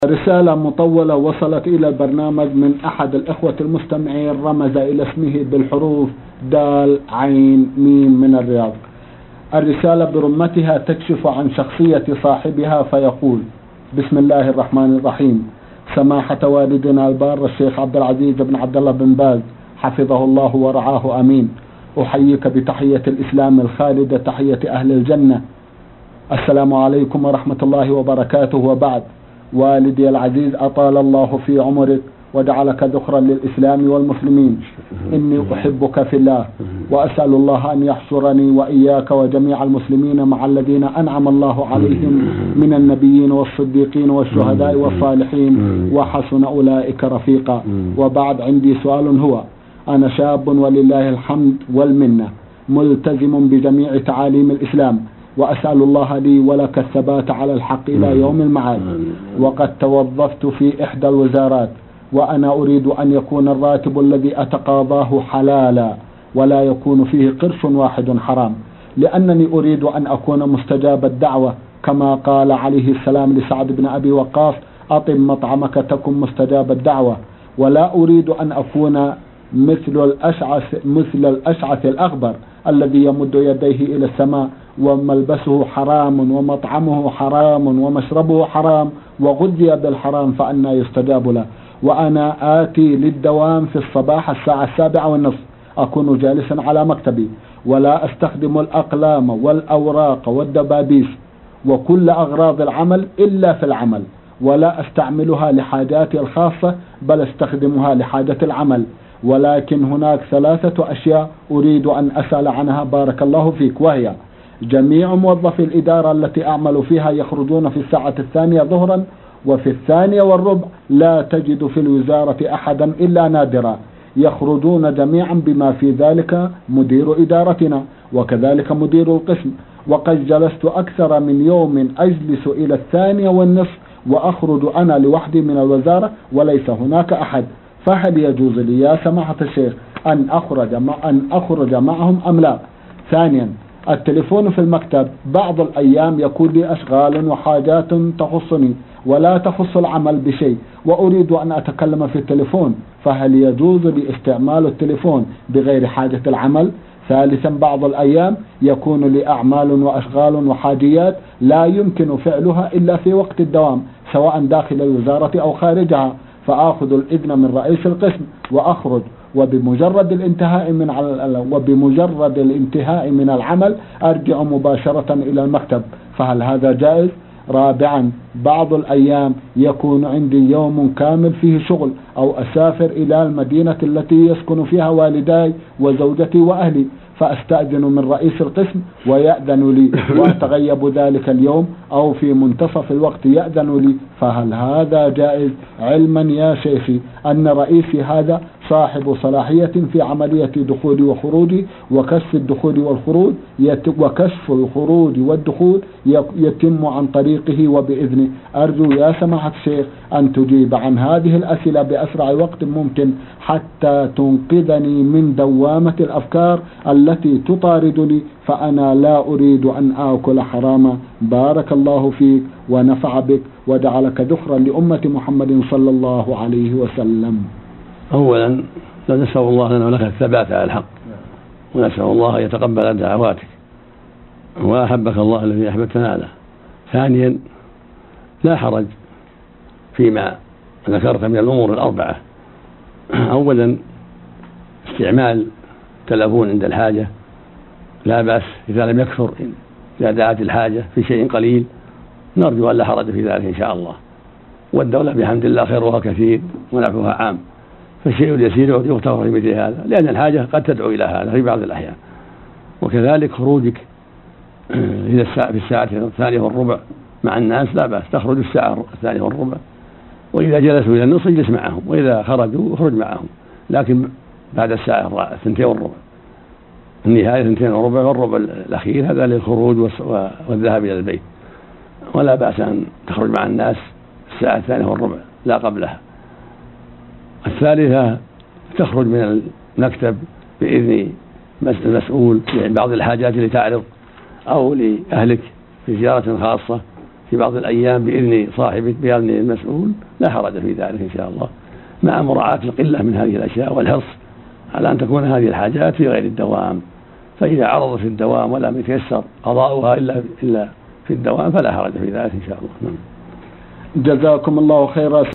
رسالة مطولة وصلت إلى البرنامج من أحد الإخوة المستمعين، رمز إلى اسمه بالحروف دال عين ميم من الرياض. الرسالة برمتها تكشف عن شخصية صاحبها فيقول: بسم الله الرحمن الرحيم. سماحة والدنا البار الشيخ عبد العزيز بن عبد الله بن باز حفظه الله ورعاه أمين، أحييك بتحية الإسلام الخالدة، تحية أهل الجنة. السلام عليكم ورحمة الله وبركاته. وبعد، والدي العزيز أطال الله في عمرك وجعلك ذخرا للإسلام والمسلمين. إني أحبك في الله، وأسأل الله أن يحشرني وإياك وجميع المسلمين مع الذين أنعم الله عليهم من النبيين والصديقين والشهداء والصالحين وحسن أولئك رفيقا. وبعد، عندي سؤال هو: أنا شاب ولله الحمد والمنة ملتزم بجميع تعاليم الإسلام، وأسأل الله لي ولك الثبات على الحق إلى يوم المعاد. وقد توظفت في إحدى الوزارات، وأنا أريد أن يكون الراتب الذي أتقاضاه حلالا ولا يكون فيه قرش واحد حرام، لأنني أريد أن أكون مستجاب الدعوة، كما قال عليه السلام لسعد بن أبي وقاص: أطم مطعمك تكن مستجاب الدعوة. ولا أريد أن أكون مثل الأشعث الأغبر الذي يمد يديه إلى السماء وملبسه حرام ومطعمه حرام ومشربه حرام وغذي بالحرام، فأنا يستجاب له. وأنا آتي للدوام في الصباح الساعة 7:30، أكون جالسا على مكتبي، ولا أستخدم الأقلام والأوراق والدبابيس وكل أغراض العمل إلا في العمل، ولا أستعملها لحاجاتي الخاصة، بل أستخدمها لحاجة العمل. ولكن هناك 3 أشياء أريد أن أسأل عنها بارك الله فيك، وهي: جميع موظفي الإدارة التي أعمل فيها يخرجون في الساعة 2 ظهرا، وفي 2:15 لا تجد في الوزارة أحدا إلا نادرا، يخرجون جميعا، بما في ذلك مدير إدارتنا وكذلك مدير القسم. وقد جلست أكثر من يوم أجلس إلى 2:30 وأخرج أنا لوحدي من الوزارة وليس هناك أحد، فهل يجوز لي يا سماحة الشيخ أن أخرج معهم أم لا؟ ثانيا، التليفون في المكتب بعض الأيام يكون لي أشغال وحاجات تخصني ولا تخص العمل بشيء، وأريد أن أتكلم في التليفون، فهل يجوز لي استعمال التليفون بغير حاجة العمل؟ ثالثا، بعض الأيام يكون لي أعمال وأشغال وحاجيات لا يمكن فعلها إلا في وقت الدوام، سواء داخل الوزارة أو خارجها، فآخذ الإذن من رئيس القسم وأخرج، وبمجرد الانتهاء من العمل أرجع مباشرة إلى المكتب، فهل هذا جائز؟ رابعا، بعض الأيام يكون عندي يوم كامل فيه شغل، أو أسافر إلى المدينة التي يسكن فيها والداي وزوجتي وأهلي، فأستأذن من رئيس القسم ويأذن لي، وأتغيب ذلك اليوم أو في منتصف الوقت يأذن لي، فهل هذا جائز؟ علما يا شيخي أن رئيسي هذا صاحب صلاحية في عملية دخولي وخروجي، وكشف الدخول والخروج وكشف الخروج والدخول يتم عن طريقه وبإذنه. أرجو يا سماحة الشيخ أن تجيب عن هذه الأسئلة بأسرع وقت ممكن، حتى تنقذني من دوامة الأفكار التي تطاردني، فأنا لا أريد أن آكل حراما. بارك الله فيك ونفع بك وجعلك ذخرا لأمة محمد صلى الله عليه وسلم. أولا، نسأل الله لنا ولك الثبات على الحق، ونسأل الله أن يتقبل دعواتك وأحبك الله الذي أحببتنا له. ثانيا، لا حرج فيما ذكرت من الأمور الأربعة. أولا، استعمال التلفون عند الحاجة لا بأس إذا لم يكثر، إذا دعت الحاجة في شيء قليل نرجو أن لا حرج في ذلك إن شاء الله، والدولة بحمد الله خيرها كثير ونفعها عام، فالشيء اليسير يغتفر في مثل هذا، لأن الحاجة قد تدعو إلى هذا في بعض الأحيان. وكذلك خروجك في الساعة 2:15 مع الناس لا بأس، تخرج الساعة 2:15، وإذا جلسوا إلى النصف اجلس معهم، وإذا خرجوا اخرج معهم، لكن بعد الساعة 2:15، النهاية 2:15 والربع الأخير هذا للخروج والذهاب إلى البيت، ولا بأس أن تخرج مع الناس الساعة 2:15 لا قبلها. الثالثة، تخرج من المكتب بإذن المسؤول لبعض الحاجات اللي تعرض، أو لأهلك في زيارة خاصة في بعض الأيام بإذن صاحبك بإذن المسؤول لا حرج في ذلك إن شاء الله، مع مراعاة القلة من هذه الأشياء والحرص على أن تكون هذه الحاجات في غير الدوام. فإذا عرضت في الدوام ولم يتيسر قضاؤها إلا في الدوام فلا حرج في ذلك إن شاء الله. جزاكم الله خيرا.